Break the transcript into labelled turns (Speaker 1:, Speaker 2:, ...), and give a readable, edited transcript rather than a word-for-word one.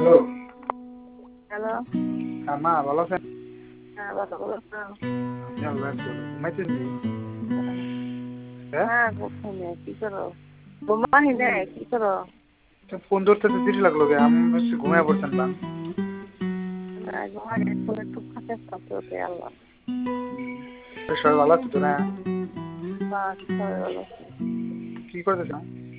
Speaker 1: Hello.
Speaker 2: মা ভালো আছেন?
Speaker 1: হ্যাঁ, ভালো বলেছো।
Speaker 2: আমি আল্লাহর দোয়ায়। ঘুমাইছেন নি? হ্যাঁ?
Speaker 1: হ্যাঁ, ঘুমাইনি, কি করো? ঘুমাইনি নে, কি করো?
Speaker 2: তো ফোন ধরতে তো দেরি লাগলো কে? আমি ভাবছি ঘুমায় পড়ছেন না।
Speaker 1: না, ঘুমাইনি, ফোনে একটু ফাঁকে থাকতে আল্লাহ।
Speaker 2: সবাই ভালো আছে তো না?
Speaker 1: বাস, সবাই ভালো আছে।
Speaker 2: কি করতেছেন?